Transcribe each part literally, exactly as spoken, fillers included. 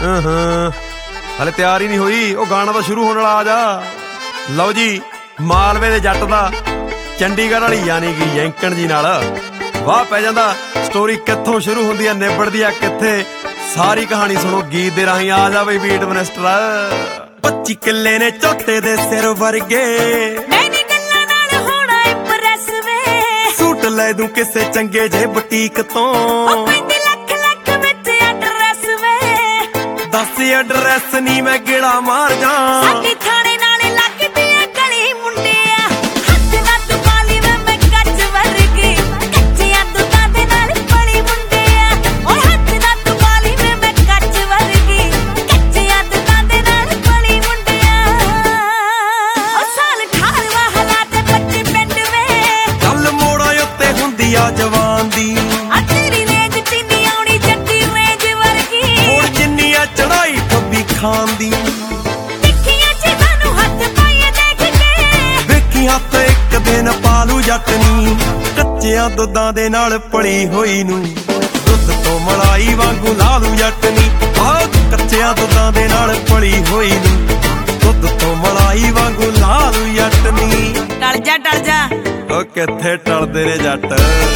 ਹਲੇ ਤਿਆਰ ਹੀ ਨਹੀਂ ਹੋਈ, ਉਹ ਗਾਣਾ ਤਾਂ ਸ਼ੁਰੂ ਹੋਣ ਵਾਲਾ। ਆ ਜਾ। ਲਓ ਜੀ, ਮਾਲਵੇ ਦੇ ਜੱਟ ਦਾ ਚੰਡੀਗੜ੍ਹ ਵਾਲੀ ਯਾਨੀ ਕਿ ਜੈਂਕਣ ਜੀ ਨਾਲ ਵਾਹ ਪੈ ਜਾਂਦਾ। ਸਟੋਰੀ ਕਿੱਥੋਂ ਸ਼ੁਰੂ ਹੁੰਦੀ ਆ, ਨਿਬੜਦੀ ਆ ਕਿੱਥੇ, ਸਾਰੀ ਕਹਾਣੀ ਸੁਣੋ ਗੀਤ ਦੇ ਰਾਹੀਂ। ਆ ਜਾ ਬਈ ਬੀਟ ਮਿਨਿਸਟਰ। ਪੱਚੀ ਕਿੱਲੇ ਨੇ ਝੋਟੇ ਦੇ ਸਿਰ ਵਰਗੇ, ਮੈਨੀ ਗੱਲਾਂ ਨਾਲ ਹੋਣਾ ਇੰਪ੍ਰੈਸ ਵੇ। ਸੂਟ ਲੈ ਦੂੰ ਕਿਸੇ ਚੰਗੇ ਜੇ ਬੁਟੀਕ ਤੋਂ, ਉਹ ਪੈਂਦੀ ਲੱਖ ਲੱਖ ਵਿੱਚ ਐਡਰੈਸ ਵੇ। ਦੱਸ ਐਡਰੈਸ ਨਹੀਂ ਮੈਂ ਗੇੜਾ ਮਾਰ ਜਾ। ਸਾਡੀ ਥਾਣੇ ਨਾਲੇ ਲੱਗਦੀ ਐ ਗਲੀ ਮੁੰਡਿਆ, ਹੱਥ ਨਾ ਤੂੰ ਪਾਲੀ ਵੇ ਮੈਂ ਕੱਚ ਵਰਗੀ। ਕੱਚਿਆਂ ਦੁੱਧਾਂ ਦੇ ਨਾਲ ਪਲੀ ਮੁੰਡਿਆ, ਓਏ ਹੱਥ ਨਾ ਤੂੰ ਪਾਲੀ ਵੇ ਮੈਂ ਕੱਚ ਵਰਗੀ। ਕੱਚਿਆਂ ਦੁੱਧਾਂ ਦੇ ਨਾਲ ਪਲੀ ਮੁੰਡਿਆ। ਉਹ ਸਾਲ ਅਠਾਰਵਾਂ ਹਾਲਾਤ ਪੱਚੀ ਪਿੰਡ ਵੇ, ਗੱਲ ਮੋੜਾਂ ਉੱਤੇ ਹੁੰਦੀ ਆ ਜਵਾਨ ਦੀ। ਆ ਤੇਰੀ ਰੇਂਜ ਚੀਨੀ ਆਉਣੀ ਜੱਟੀ ਰੇਂਜ ਵਰਗੀ। ਹੁਣ ਜਿੰਨੀ ਆ ਚੜਾਈ ਠੱਬੀ ਖਾਨ ਦੀ, ਦੇਖੀਆਂ ਚੀਜ਼ਾਂ ਨੂੰ ਹੱਥ ਪਾਈਏ ਦੇਖ ਕੇ। ਵੇਖੀ ਹੱਥ ਇੱਕ ਦਿਨ ਪਾਲੂ ਜੱਟ ਨੀ, ਕੱਚਿਆਂ ਦੁੱਧਾਂ ਦੇ ਨਾਲ ਪਲੀ ਹੋਈ ਨੂੰ। ਦੁੱਧ ਤੋਂ ਮਲਾਈ ਵਾਂਗੂ ਲਾਲੂ ਜੱਟ ਨੀ, ਆਹ ਕੱਚਿਆਂ ਦੁੱਧਾਂ ਦੇ ਨਾਲ ਪਲੀ ਹੋਈ ਨੂੰ। ਦੁੱਧ ਤੋਂ ਮਲਾਈ ਵਾਂਗੂ ਲਾਲੂ ਜੱਟ ਨੀ। ਟਲ ਜਾ ਟਲ ਜਾ, ਉਹ ਕਿੱਥੇ ਟਲਦੇ ਨੇ ਜੱਟ।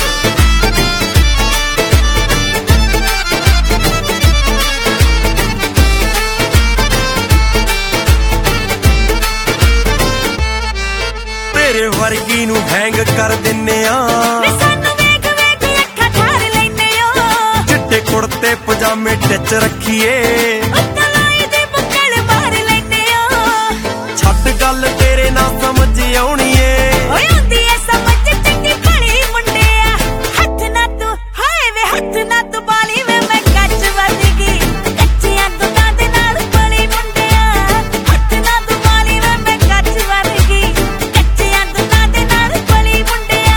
ਤੇਰੇ ਵਰਗੀ ਨੂੰ ਹੈਂਗ ਕਰ ਦਿੰਨੇ ਆ, ਵੇ ਸਾਨੂੰ ਵੇਖ ਵੇਖ ਅੱਖਾਂ ਠਾਰ ਲੈਨੇ ਓ। ਚਿੱਟੇ ਕੁੜਤੇ ਪਜਾਮੇ ਟਿਚ ਰੱਖੀਏ, ਉੱਤੋਂ ਲਾਈ ਦੇ ਮੁੱਕਲ ਮਾਰ ਲੈਨੇ ਓ। ਛੱਡ ਗੱਲ ਤੇਰੇ ਨਾਲ ਸਮਝ ਆਉਣੀ ਏ। ਓਏ ਹੁੰਦੀ ਐ ਸਮਝ ਚੰਗੀ ਭਲੀ ਮੁੰਡਿਆ, ਹੱਥ ਨਾ ਤੂੰ ਹਾਏ ਵੇ ਹੱਥ ਨਾ ਤੂੰ ਬਾਲੀ ਵੇ ਮੈਂ ਕੱਚ ਵਰਗੀ। ਕੱਚਿਆਂ ਦੁੱਧਾਂ ਦੇ ਨਾਲ ਪਲੀ ਮੁੰਡਿਆ, ਹੱਥ ਨਾ ਤੂੰ ਬਾਲੀ ਵੇ ਮੈਂ ਕੱਚ ਵਰਗੀ। ਕੱਚਿਆਂ ਦੁੱਧਾਂ ਦੇ ਨਾਲ ਪਲੀ ਮੁੰਡਿਆ।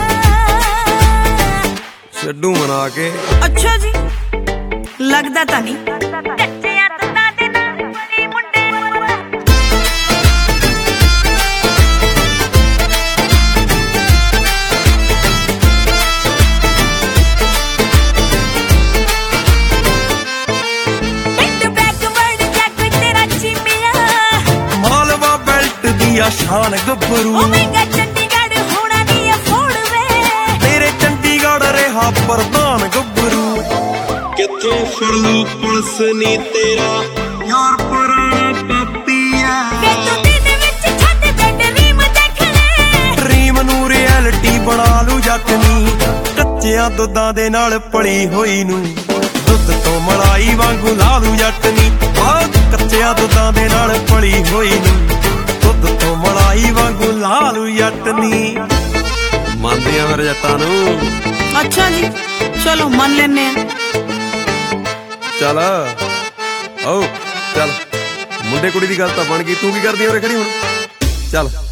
ਛੱਡੂ ਮਨਾ ਕੇ। ਅੱਛਾ ਜੀ, ਲੱਗਦਾ ਤਾਂ ਨਹੀਂ। ਕੱਚਿਆਂ ਦੁੱਧਾਂ ਦੇ ਨਾਲ ਪਲੀ ਮੁੰਡਿਆ। ਪਿੰਡ ਬੈਕਵਰਡ ਜੱਗ ਤੇਰਾ ਚੀਮਿਆ, ਮਾਲਵਾ ਬੈਲਟ ਦੀ ਆ ਸ਼ਾਨ ਗੱਭਰੂ, ਓਮੇਗਾ ਚੰਡੀਗੜ੍ਹ ਹੋਣਾ ਨੀ ਅਫੋਰਡ ਵੇ। ਤੇਰੇ ਚੰਡੀਗੜ੍ਹ ਰਿਹਾ ਪ੍ਰਧਾਨ ਗੱਭਰੂ। ਕਿੱਥੋਂ ਫੜੂ ਪੁਲਿਸ ਨੀ ਤੇਰਾ ਯਾਰ ਪੁਰਾਣਾ ਪਾਪੀ ਆ। ਵੇ ਤੂੰ ਦਿਨ ਵਿੱਚ ਛੱਡ ਦੇ ਡਰੀਮ ਦੇਖਣੇ, ਡਰੀਮ ਨੂੰ ਰਿਐਲਿਟੀ ਬਣਾ ਲੂ ਜੱਟ ਨੀ, ਕੱਚਿਆਂ ਦੁੱਧਾਂ ਦੇ ਨਾਲ ਪਲੀ ਹੋਈ ਨੂੰ। ਦੁੱਧ ਤੋਂ ਮਲਾਈ ਵਾਂਗੂ ਲਾਲੂ ਜੱਟ ਨੀ, ਆਹ ਕੱਚਿਆਂ ਦੁੱਧਾਂ ਦੇ ਨਾਲ ਪਲੀ ਹੋਈ ਨੂੰ। ਦੁੱਧ ਤੋਂ ਮਲਾਈ ਵਾਂਗੂ ਲਾਲੂ ਜੱਟ ਨੀ। ਮੰਨਦੇ ਆ ਮੇਰੇ ਜੱਟਾਂ ਨੂੰ। ਅੱਛਾ ਜੀ, ਚਲੋ ਮੰਨ ਲੈਨੇ ਆ। ਚੱਲ ਆਓ ਚੱਲ, ਮੁੰਡੇ ਕੁੜੀ ਦੀ ਗੱਲ ਤਾਂ ਬਣ ਗਈ, ਤੂੰ ਕੀ ਕਰਦੀ ਉਰੇ ਖੜੀ ਹੁਣ? ਚੱਲ।